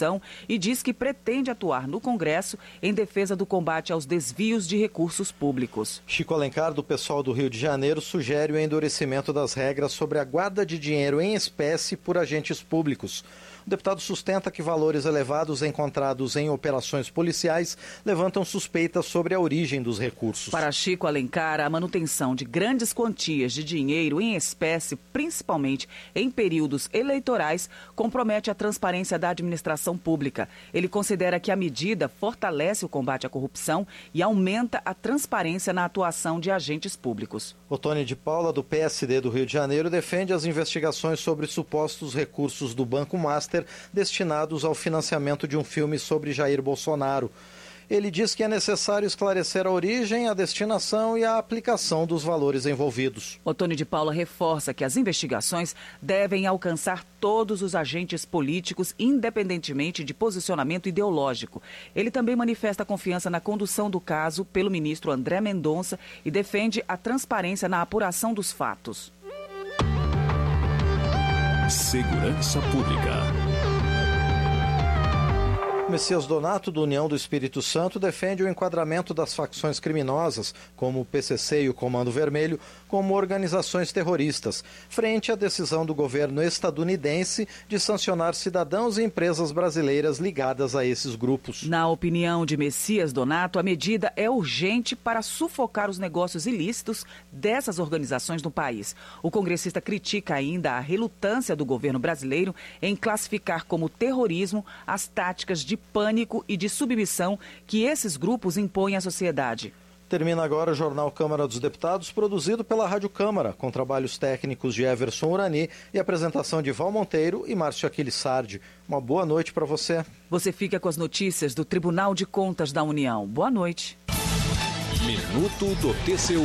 e diz que pretende atuar no Congresso em defesa do combate aos desvios de recursos públicos. Chico Alencar, do PSOL do Rio de Janeiro, sugere o endurecimento das regras sobre a guarda de dinheiro em espécie por agentes públicos. O deputado sustenta que valores elevados encontrados em operações policiais levantam suspeitas sobre a origem dos recursos. Para Chico Alencar, a manutenção de grandes quantias de dinheiro em espécie, principalmente em períodos eleitorais, compromete a transparência da administração pública. Ele considera que a medida fortalece o combate à corrupção e aumenta a transparência na atuação de agentes públicos. Otônio de Paula, do PSD do Rio de Janeiro, defende as investigações sobre supostos recursos do Banco Master destinados ao financiamento de um filme sobre Jair Bolsonaro. Ele diz que é necessário esclarecer a origem, a destinação e a aplicação dos valores envolvidos. Otônio de Paula reforça que as investigações devem alcançar todos os agentes políticos, independentemente de posicionamento ideológico. Ele também manifesta confiança na condução do caso pelo ministro André Mendonça e defende a transparência na apuração dos fatos. Segurança Pública. Messias Donato, do União do Espírito Santo, defende o enquadramento das facções criminosas, como o PCC e o Comando Vermelho, como organizações terroristas, frente à decisão do governo estadunidense de sancionar cidadãos e empresas brasileiras ligadas a esses grupos. Na opinião de Messias Donato, a medida é urgente para sufocar os negócios ilícitos dessas organizações no país. O congressista critica ainda a relutância do governo brasileiro em classificar como terrorismo as táticas de pânico e de submissão que esses grupos impõem à sociedade. Termina agora o Jornal Câmara dos Deputados, produzido pela Rádio Câmara, com trabalhos técnicos de Everson Urani e apresentação de Val Monteiro e Márcio Aquiles Sardi. Uma boa noite para você. Você fica com as notícias do Tribunal de Contas da União. Boa noite. Minuto do TCU.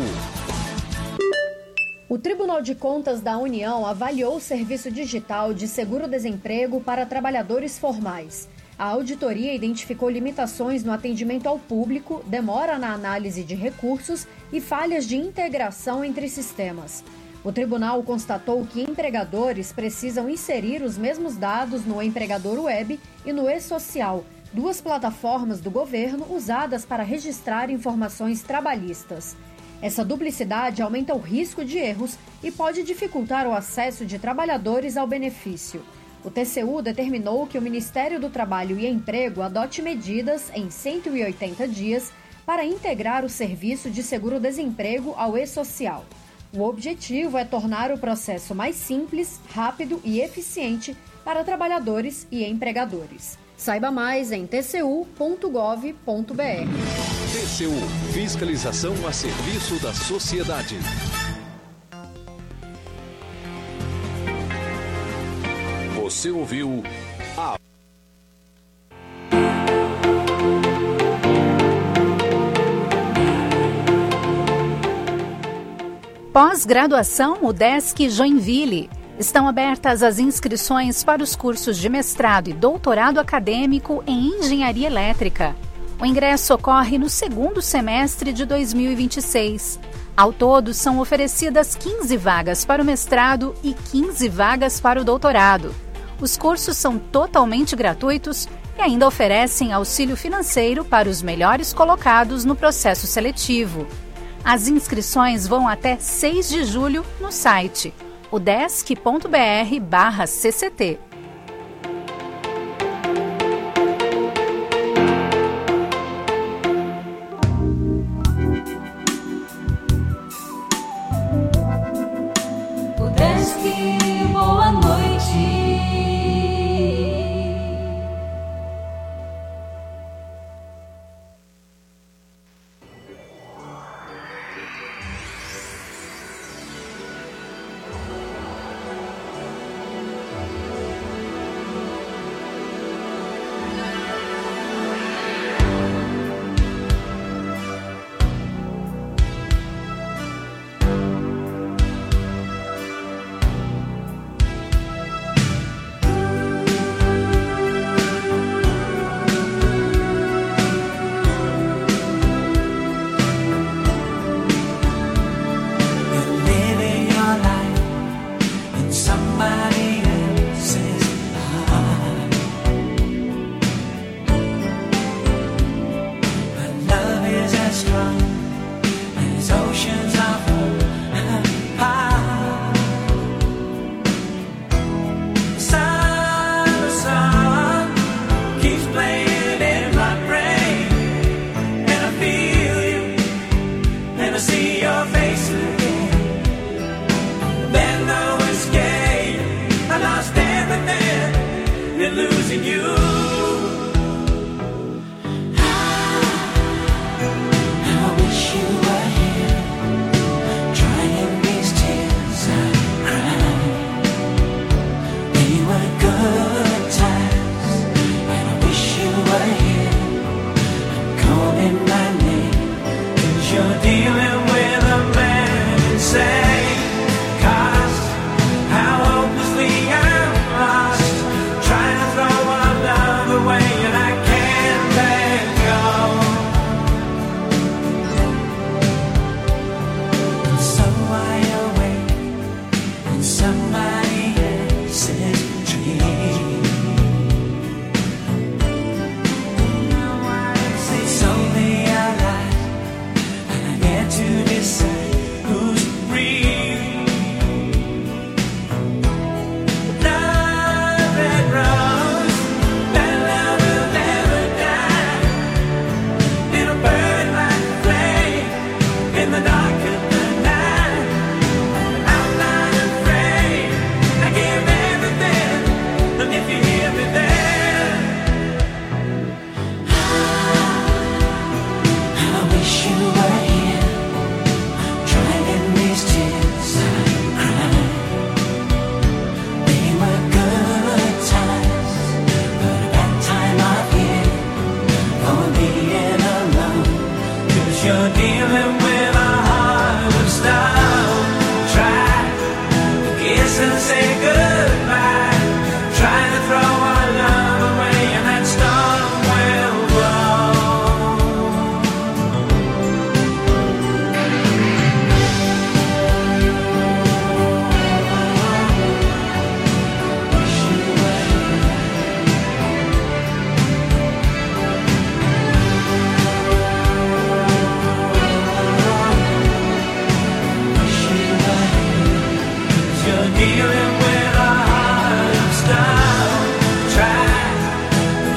O Tribunal de Contas da União avaliou o serviço digital de seguro-desemprego para trabalhadores formais. A auditoria identificou limitações no atendimento ao público, demora na análise de recursos e falhas de integração entre sistemas. O tribunal constatou que empregadores precisam inserir os mesmos dados no Empregador Web e no E-Social, duas plataformas do governo usadas para registrar informações trabalhistas. Essa duplicidade aumenta o risco de erros e pode dificultar o acesso de trabalhadores ao benefício. O TCU determinou que o Ministério do Trabalho e Emprego adote medidas em 180 dias para integrar o serviço de seguro-desemprego ao E-Social. O objetivo é tornar o processo mais simples, rápido e eficiente para trabalhadores e empregadores. Saiba mais em tcu.gov.br. TCU, fiscalização a serviço da sociedade. Você ouviu a Pós-graduação UDESC Joinville. Estão abertas as inscrições para os cursos de mestrado e doutorado acadêmico em engenharia elétrica. O ingresso ocorre no segundo semestre de 2026. Ao todo, são oferecidas 15 vagas para o mestrado e 15 vagas para o doutorado. Os cursos são totalmente gratuitos e ainda oferecem auxílio financeiro para os melhores colocados no processo seletivo. As inscrições vão até 6 de julho no site udesc.br/cct. Boa noite.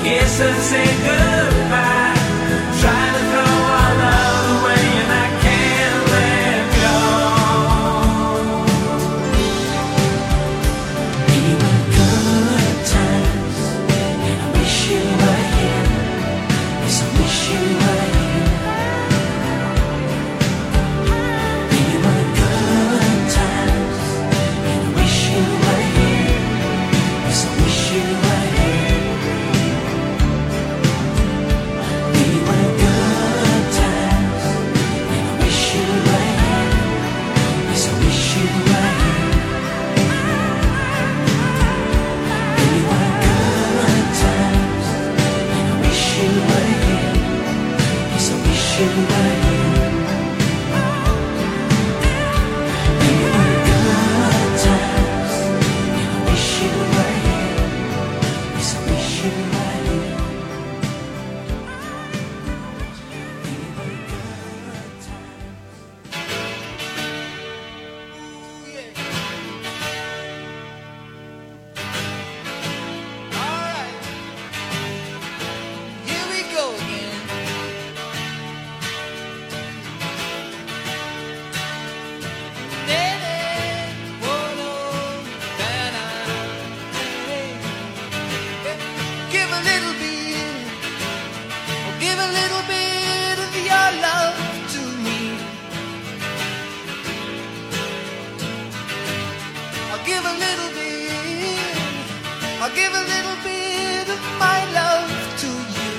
kiss and say goodbye. Try to throw our love away and I can't let go. We were good times and I wish you were here. Yes, I wish you were here. We were good times and I wish you were here. Yes, I wish you were here. We were good times and I wish you were here. Yes, I wish you were here. We were good times and I wish you were here. Yes, I wish you were here. We were good times and I wish you were here. Yes, I wish you were here. We were good times. Alright, here we go again. Give a little bit, oh, give a little bit of your love to me. I'll give a little bit, I'll give a little bit of my love to you.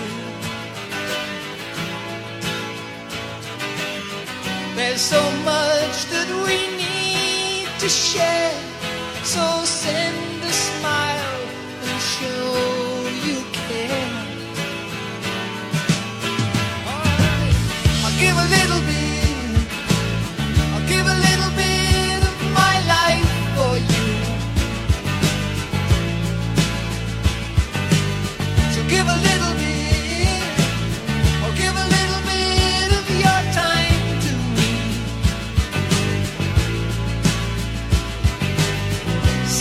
There's so much that we need to share, so send a smile and show you care. Alright, I'll give a little bit, I'll give a little bit of my life for you. So give a little bit, or give a little bit of your time to me.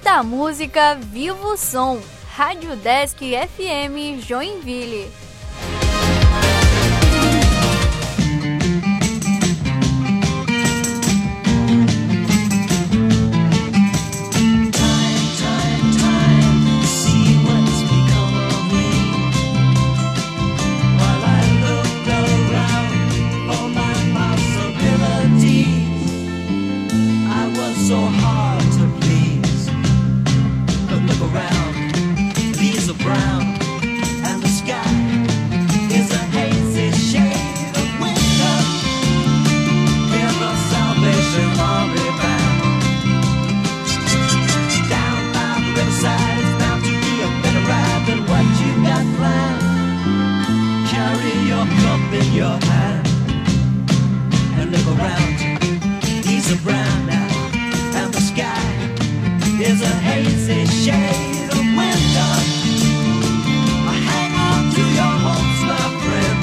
Muita música, vivo o som. Rádio Desk FM Joinville. So hard to please, but look around, leaves are brown, and the sky is a hazy shade of winter. We're the Salvation Army band. Down by the riverside, it's bound to be a better ride than what you got planned. Carry your cup in your hand, and look around, leaves are brown now. Is a hazy shade of winter. Hang on to your hopes, my friend.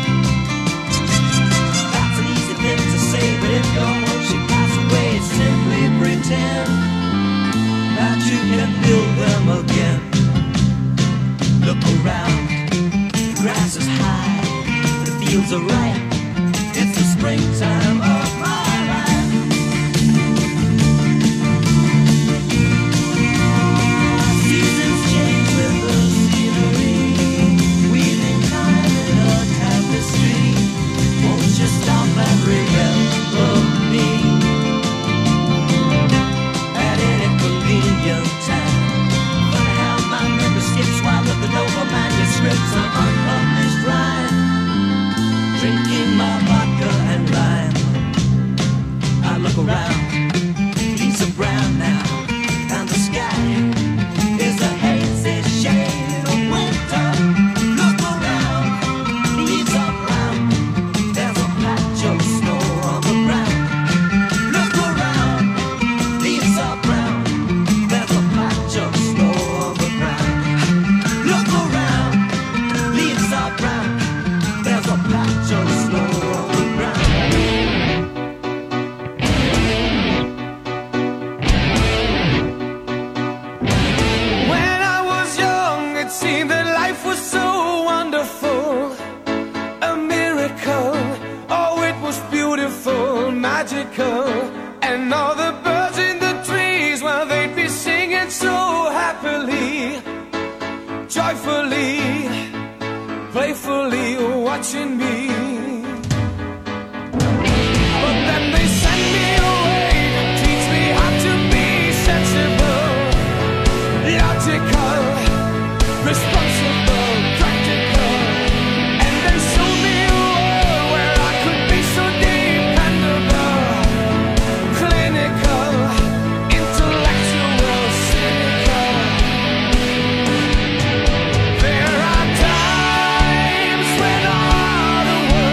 That's an easy thing to say, but if your hopes should pass away, simply pretend that you can build them again. Look around, the grass is high, the fields are ripe. It's the springtime of my life. Just stop and remember me at any convenient time. But I have my memory skips while looking over manuscripts of unpublished rhyme, drinking my vodka and lime. I look around, leaves are brown now, and the sky is a hazy shade of winter. Look around, leaves are brown. Just snow on the ground. Look around, leaves are brown. There's a patch of snow on the ground. Look around, leaves are brown. There's a patch of snow on the ground. When I was young, it seemed that life was so wonderful, a miracle. Oh, it was beautiful, magical. And all the birds in the trees, well, they'd be singing so happily, joyfully, playfully, watching me. But then they sent me away to teach me how to be sensible, logical, responsible, practical. And they showed me a world where I could be so dependable, clinical, intellectual, cynical. There are times when all the world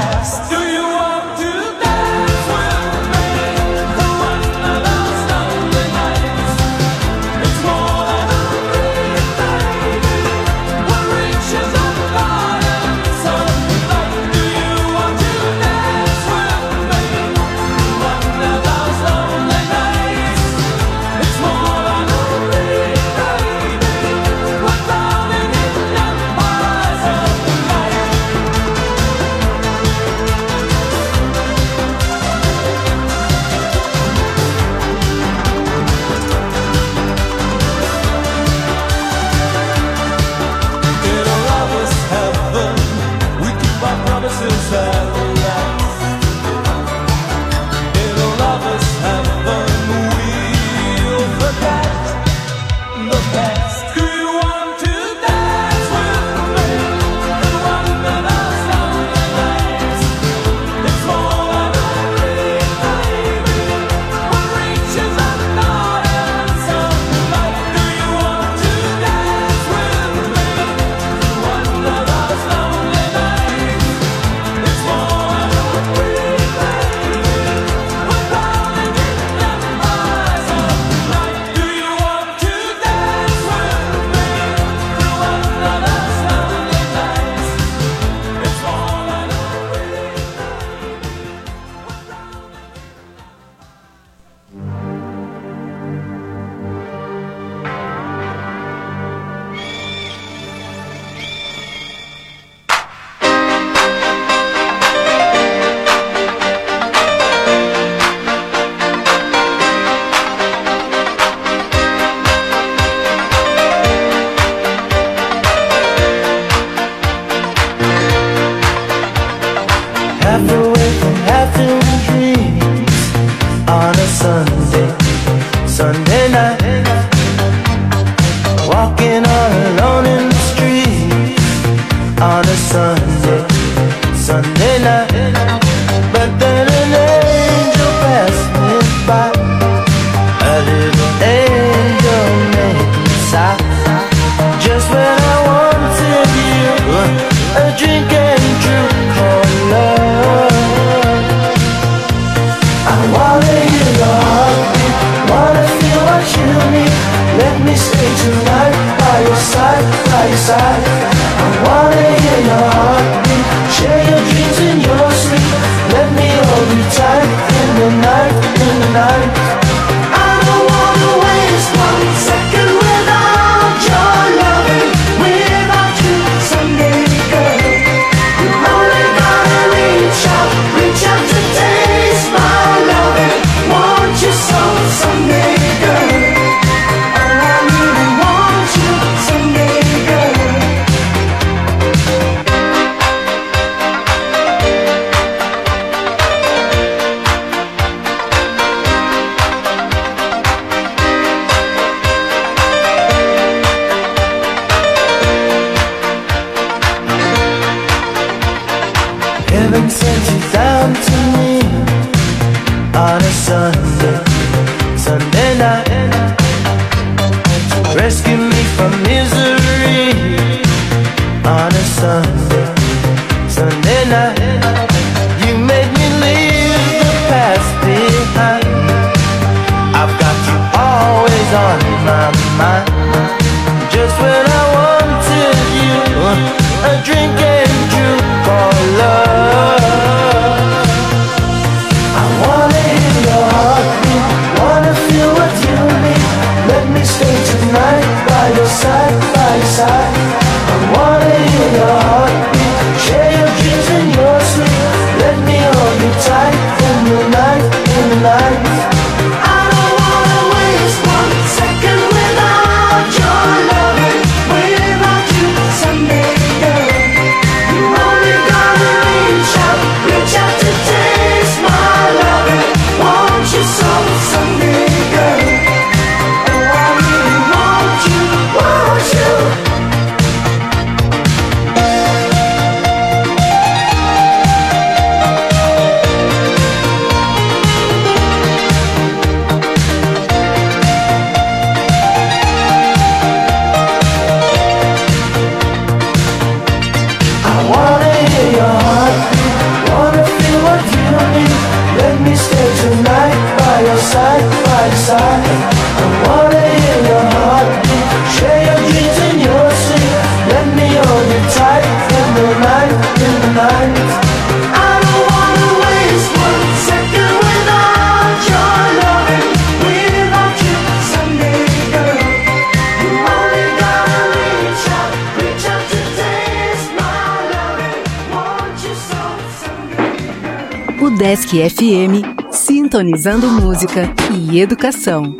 best. Do you want to dance with me for one of those lonely nights? It's more than a dream, baby. What reaches a garden sunlight? Do you want to dance with me for one of those lonely nights? It's more than a dream, baby. We're drowning in empires of the night. In a lover's heaven, we keep our promises at last. In a lover's heaven, we'll forget the past. Do you want to dance with me for one of those lonely nights? It's more than a dream, baby. What reaches a garden sunlight? Do you want to dance with me for one of those lonely nights? It's more than a dream, baby. We're drowning in empires of the night. Do you want to dance with me for one of those lonely nights? It's more than a dream, half awake from half in dreams on a Sunday night, walking all alone in the street on a Sunday night. But then an angel passed me by, a little angel made me sigh. Just when I wanted you, a dream came true called love. I wanna hear your heartbeat, wanna feel what you need. Let me stay tonight by your side, by your side. I wanna hear your heartbeat, share your dreams and your sleep. side by side. I wanna hear your heartbeat, share your dreams and your sleep. Let me hold you tight in the night, in the night. I don't wanna waste 1 second without your loving, without you someday, girl. You only gotta reach out today is my loving. Want you so someday, girl. O Desk FM, sintonizando música e educação.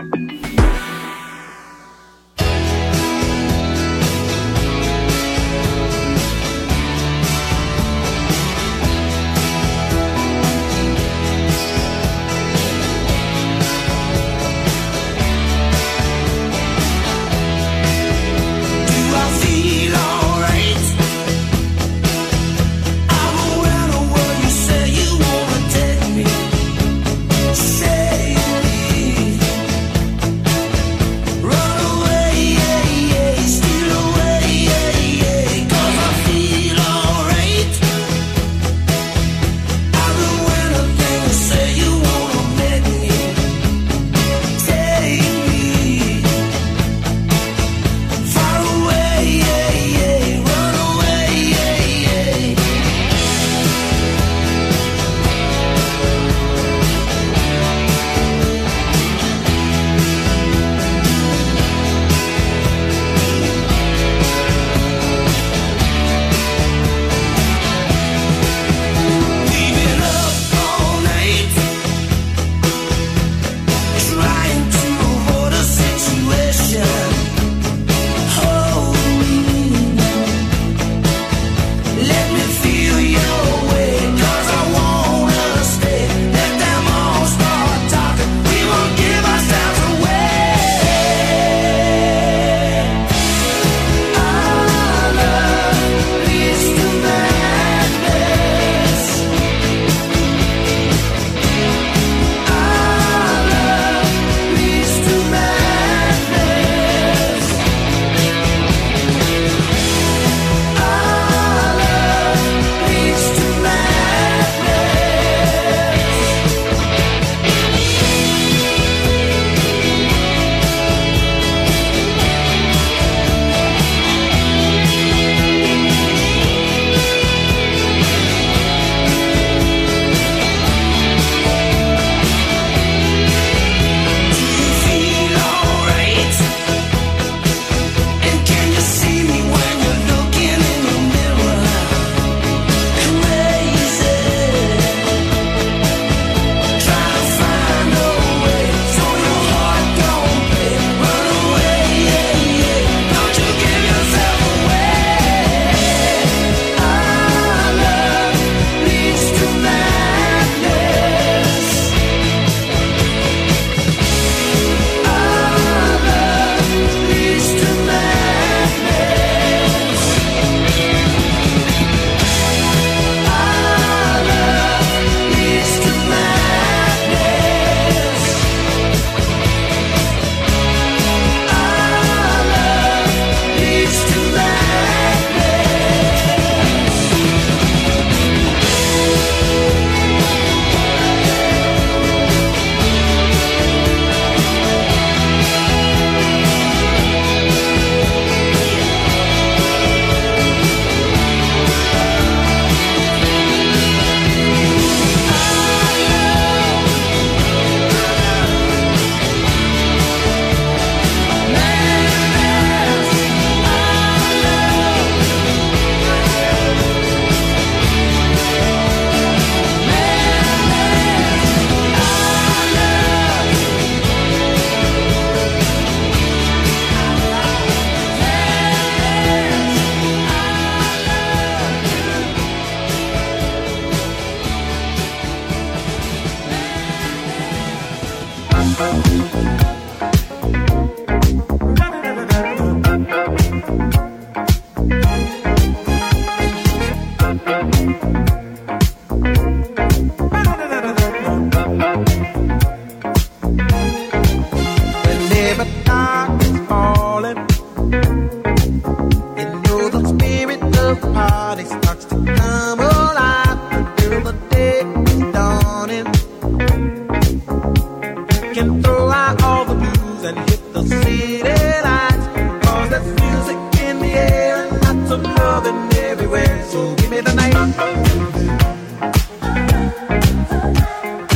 can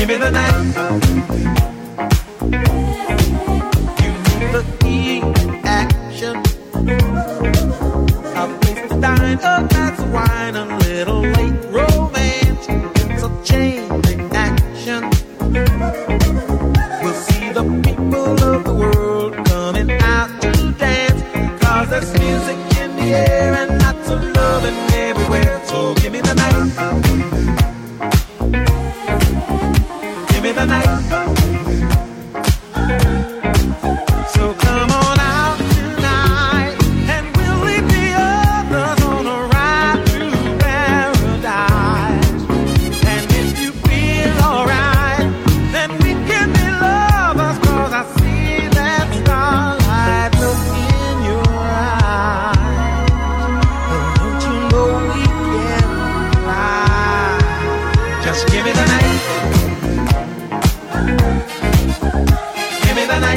Give me the night. You need the heat, action. A place to dine, a glass of wine, a little late romance. It's a chain reaction. We'll see the people of the world coming out to dance. 'Cause there's music in the air and lots of loving everywhere. So give me the night. Give me the night. So come on out tonight and we'll leave the others on a ride through paradise. And if you feel alright, then we can be lovers. 'Cause I see that starlight look in your eyes. And don't you know we can fly? Just give me the night. Give me the night.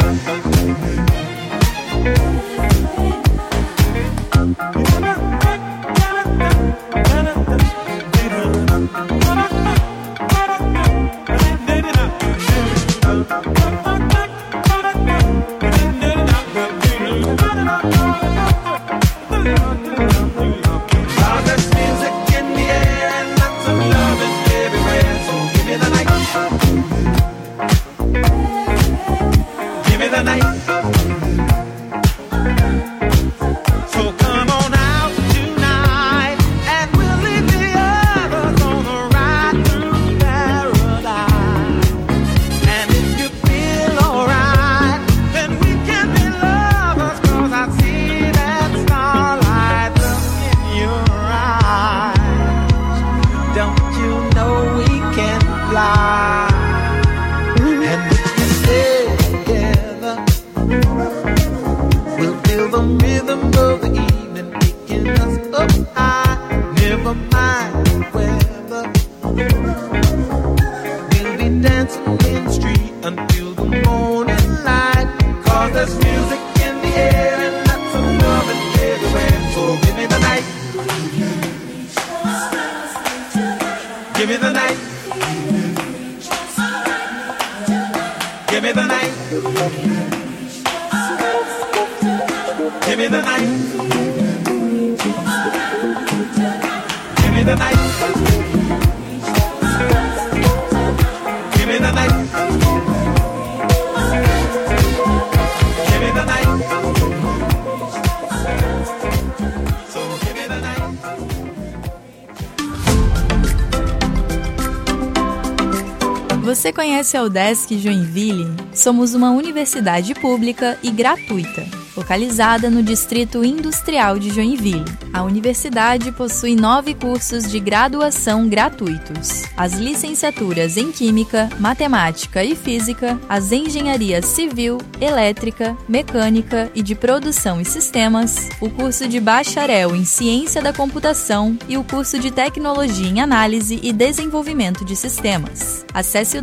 Você conhece a UDESC Joinville? Somos uma universidade pública e gratuita, localizada no Distrito Industrial de Joinville. A universidade possui 9 cursos de graduação gratuitos. As licenciaturas em Química, Matemática e Física, as engenharias Civil, Elétrica, Mecânica e de Produção e Sistemas, o curso de Bacharel em Ciência da Computação e o curso de Tecnologia em Análise e Desenvolvimento de Sistemas. Acesse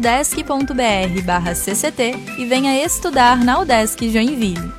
udesc.br/cct e venha estudar na UDESC Joinville.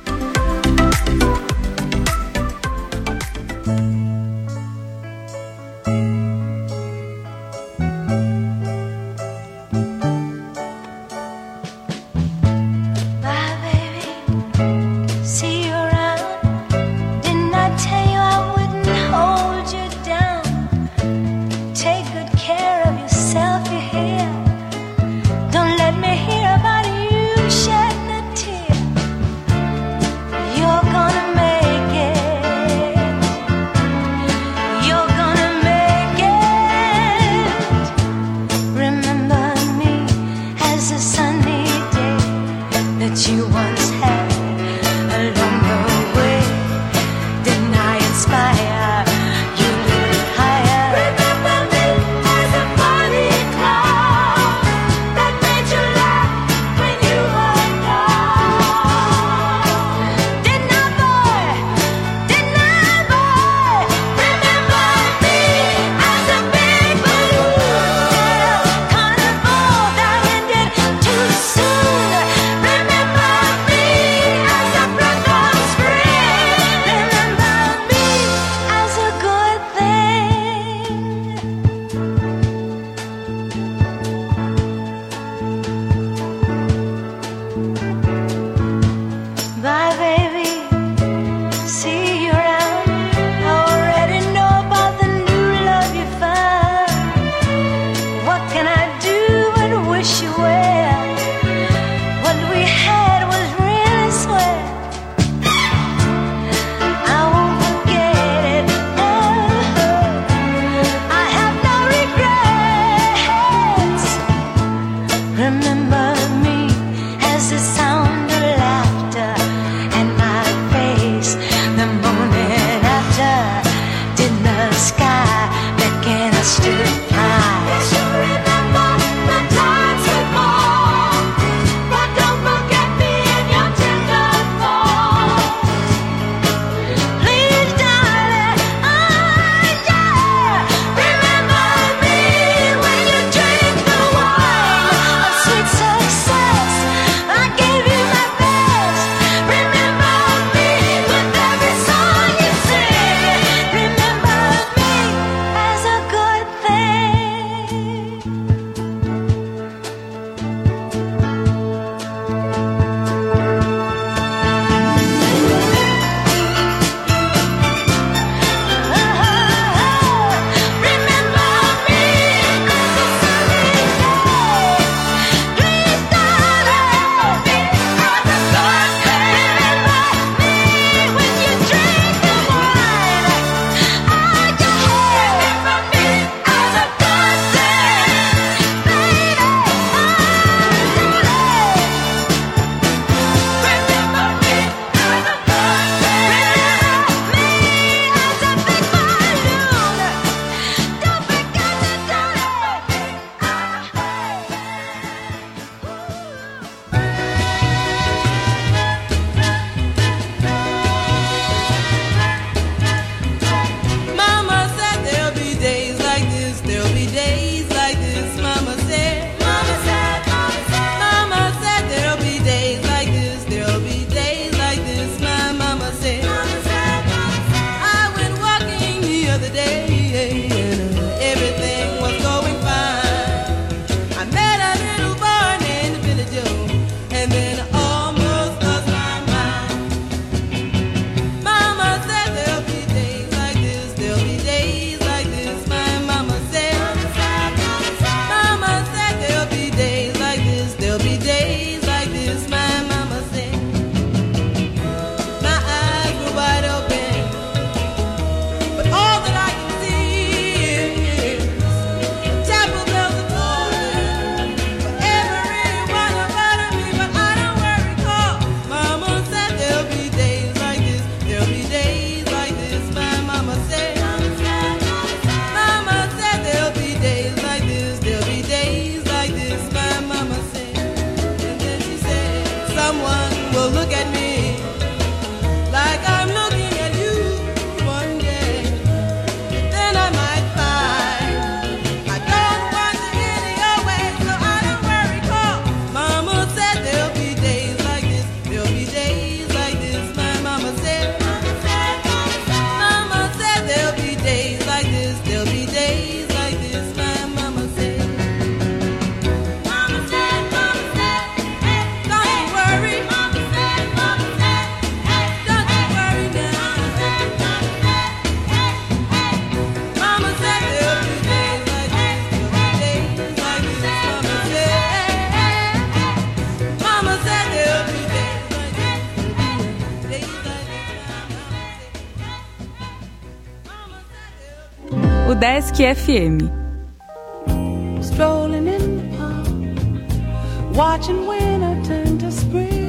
Udesc FM. Strolling in the park, watching winter turn to spring.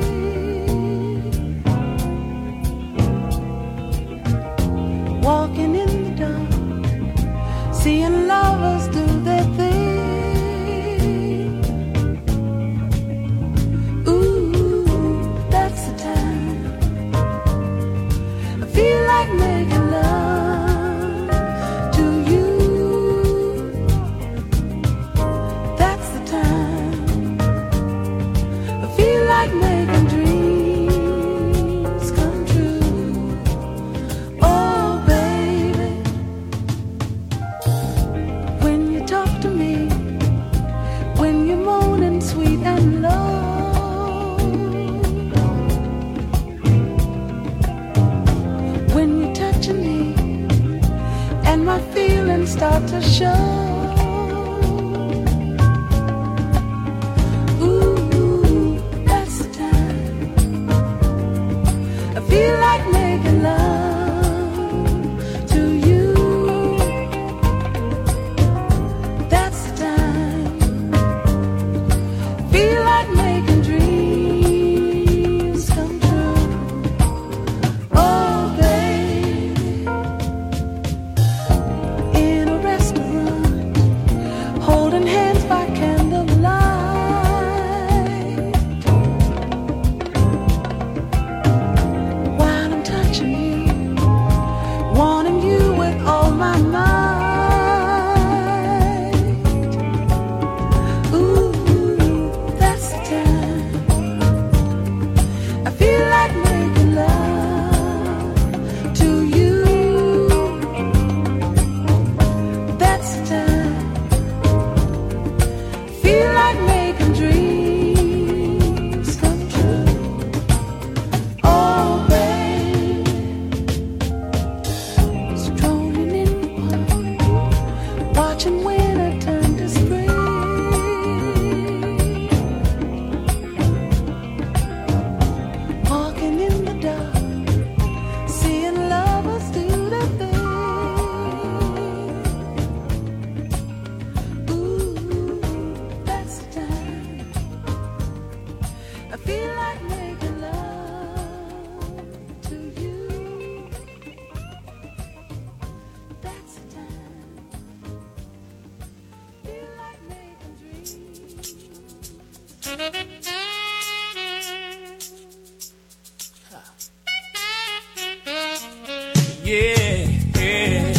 Walking in the dark, seeing lovers do their thing. Ooh, that's the time I feel like making love to you. That's the time I feel like making dreams come true. Oh baby, when you talk to me, when you're moaning sweet and low, when you're touching me and my feelings start to show. Ooh, that's the time I feel like making love to you. That's the time feel like making dreams come true. Oh baby, in a restaurant, holding hands by candlelight, while I'm touching you, wanting you with all my might. Ooh, that's the time I feel like making love to you. That's the time feel like making dreams come true. Oh baby, strolling in the park, watching winter turn to spring. Walking in the dark, seeing lovers do their thing. Ooh, that's the time I feel like making love to you. That's the time feel like making dreams. Yeah, yeah.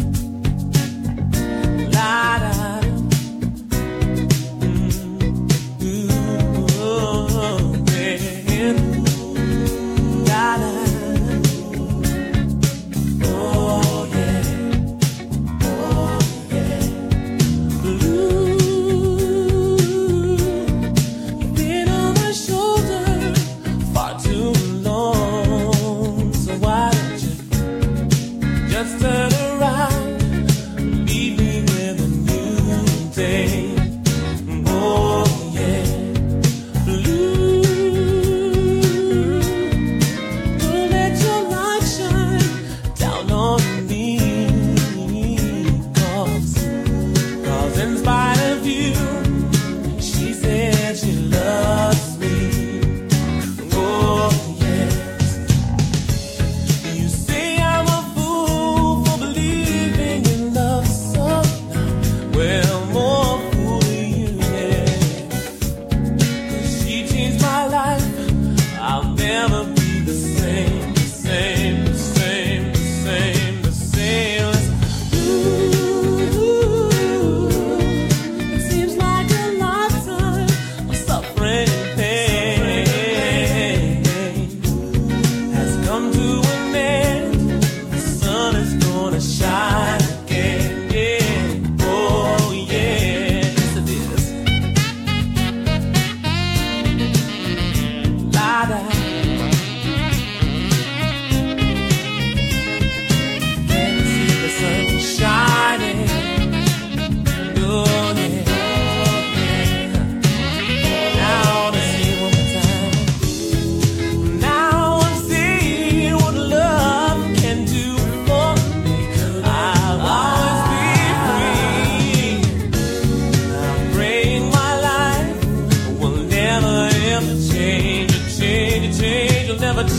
La da. Ooh, yeah. La da. Oh yeah. Oh yeah. Ooh,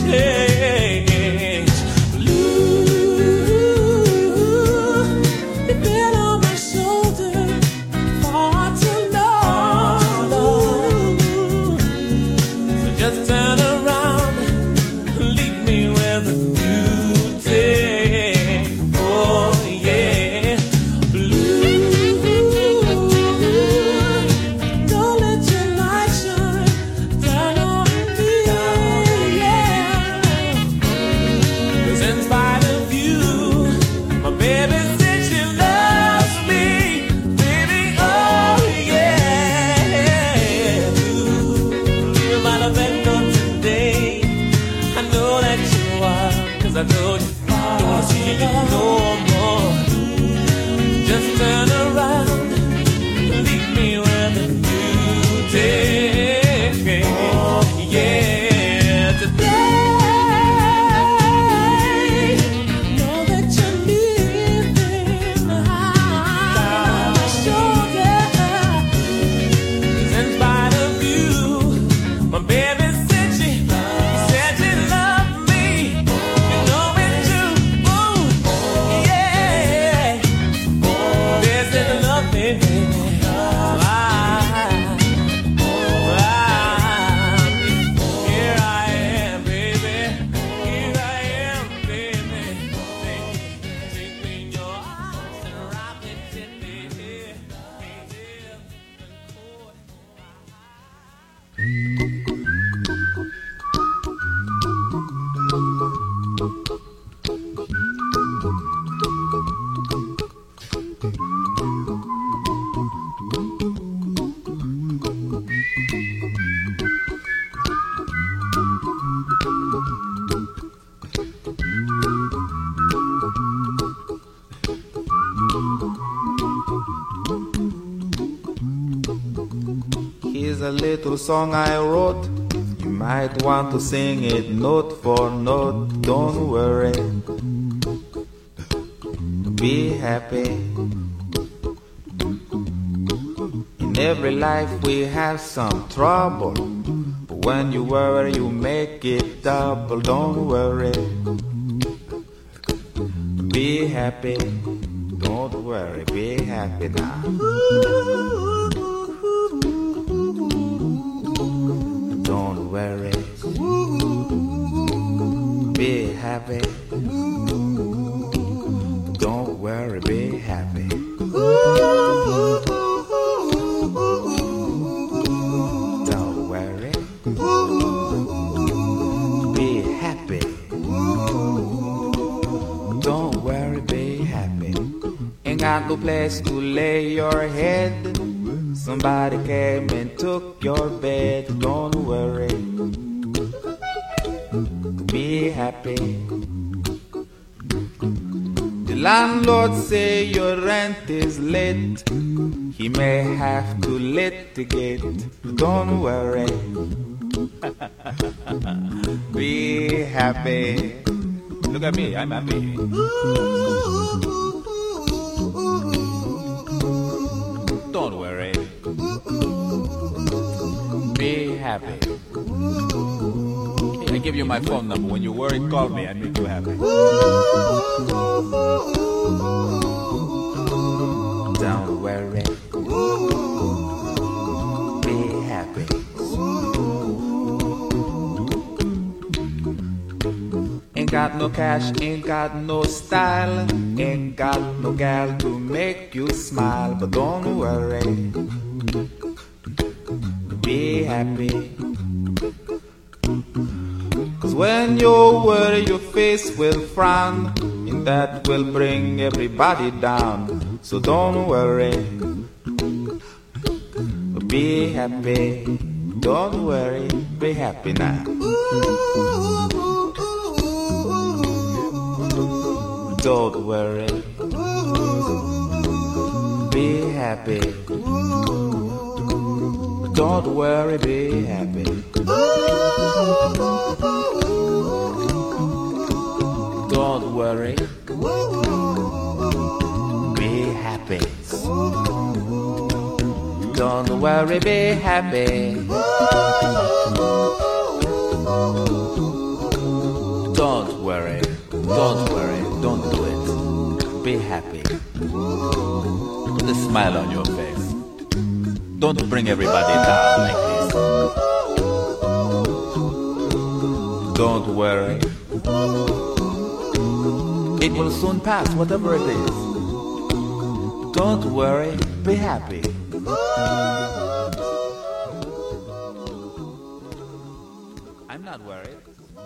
change. You've been on my shoulder far too long. So just turn around and leave me with a beauty. Oh yeah, blue. Don't let your light shine down on me. Yeah. 'Cause in spite of you, my baby said she loves me, baby. Oh yeah. You might have been gone today. I know that you are, 'cause I told you don't wanna see you no more. Just turn around and leave me with a beauty. Yeah, today, know that you're leaving on my shoulder. 'Cause in spite of you, my baby said she loved me. You know it's true. Ooh, yeah. This is love, baby. Here I am, baby. Here I am, baby. Take me in your arms and rock me gently. Here's a little song I wrote. You might want to sing it note for note. Don't worry, be happy. In every life we have some trouble, but when you worry you make it double. Don't worry, be happy. Don't worry, be happy now. Don't worry, be happy. Don't worry, be happy. Don't worry, be happy. Don't worry, be happy. Ain't got no place to lay your head. Somebody came and took your bed. Don't worry, be happy. The landlord say your rent is late. He may have to litigate. Don't worry, be happy. Look at me, I'm happy. Don't worry, be happy. I give you my phone number. When you worry, call me. I make you happy. Don't worry, be happy. Ain't got no cash, ain't got no style, ain't got no gal to make you smile. But don't worry, be happy. 'Cause when you worry, your face will frown, and that will bring everybody down. So don't worry, be happy. Don't worry, be happy now. Don't worry, be happy. Don't worry, be happy. Don't worry, be happy. Don't worry, be happy. Don't worry, don't do it. Be happy. Put a smile on your face. Don't bring everybody down like this. Don't worry. It will soon pass, whatever it is. Don't worry, be happy. I'm not worried.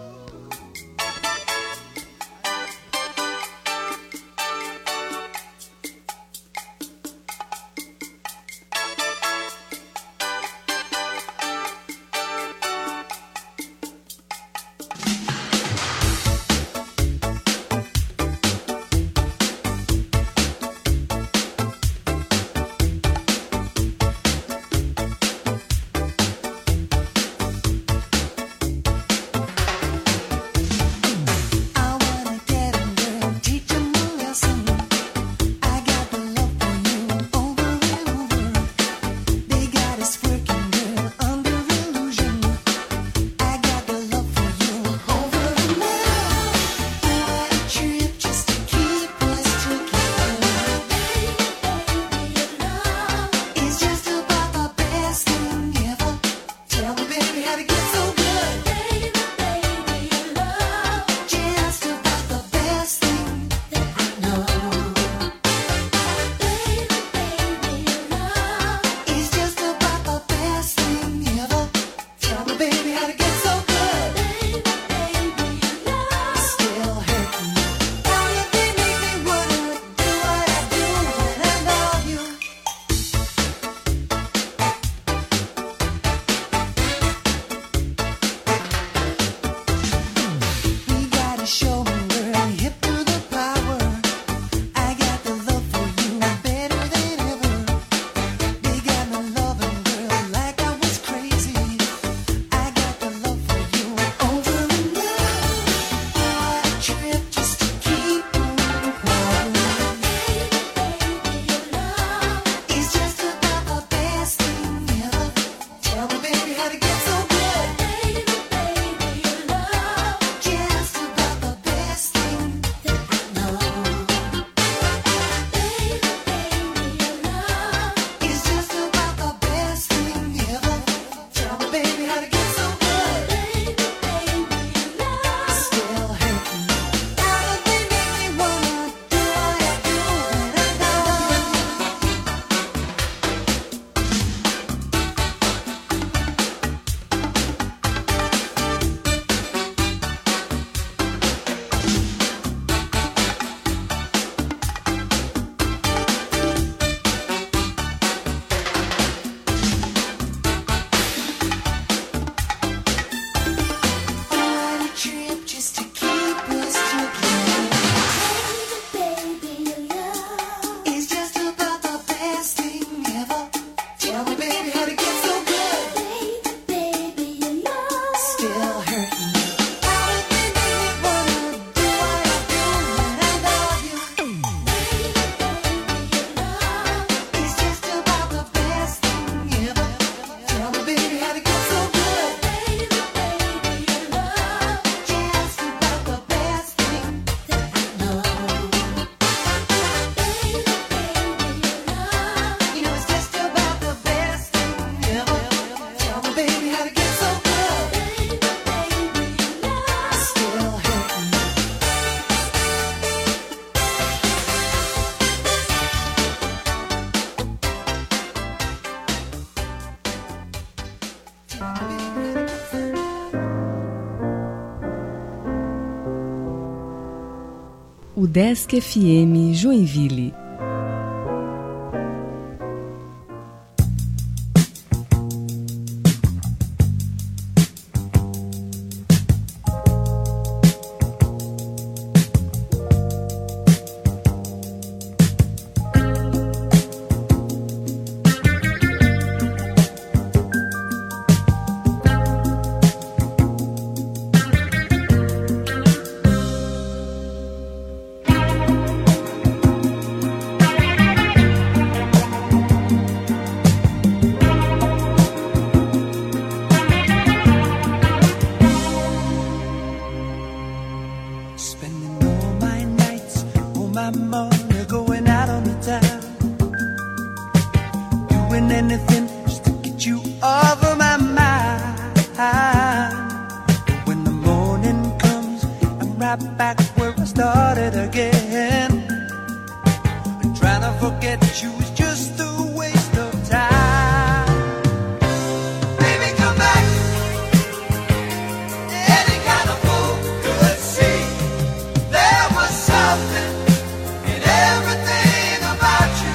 UDESC FM Joinville. over my mind. When the morning comes, I'm right back where I started again. Trying to forget you is just a waste of time. Baby, come back. Any kind of fool could see there was something in everything about you.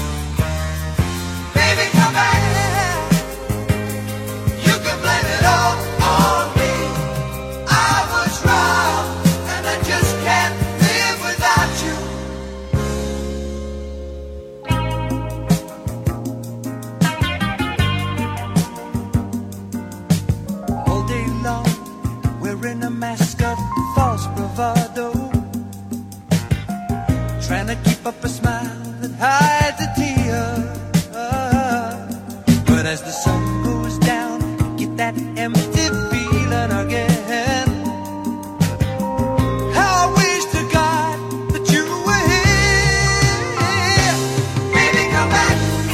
Baby, come back. You can blame it all on me. I was wrong, and I just can't live without you. All day long, wearing a mask of false bravado, trying to keep up a smile that hides a tear. But as the sun goes down, get that empty feeling again. How I wish to God that you were here. Baby, come back.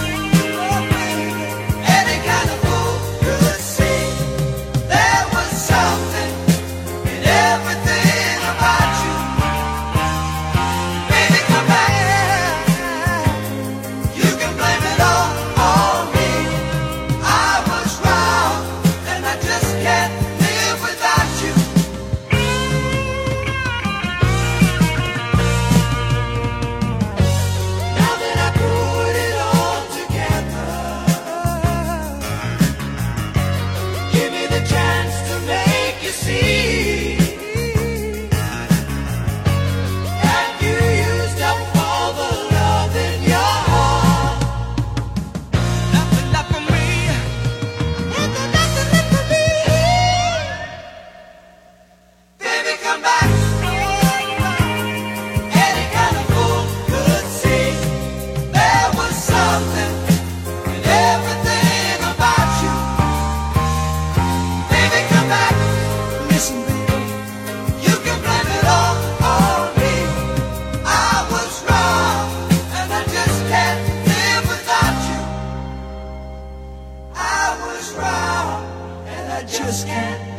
Any kind of fool could see there was something in everything about you. Baby, come back. You can blame it all on me. I was wrong, and I just can't live without you. Now that I put it all together, give me the chance to make you see that you used up all the love in your heart. Nothing left for me. Nothing left for me. Baby, come back. Any kind of fool could see there was something in everything about you. Baby, come back. Listen, baby, you can blame it all on me. I was wrong, and I just can't live without you. I was wrong, and I just can't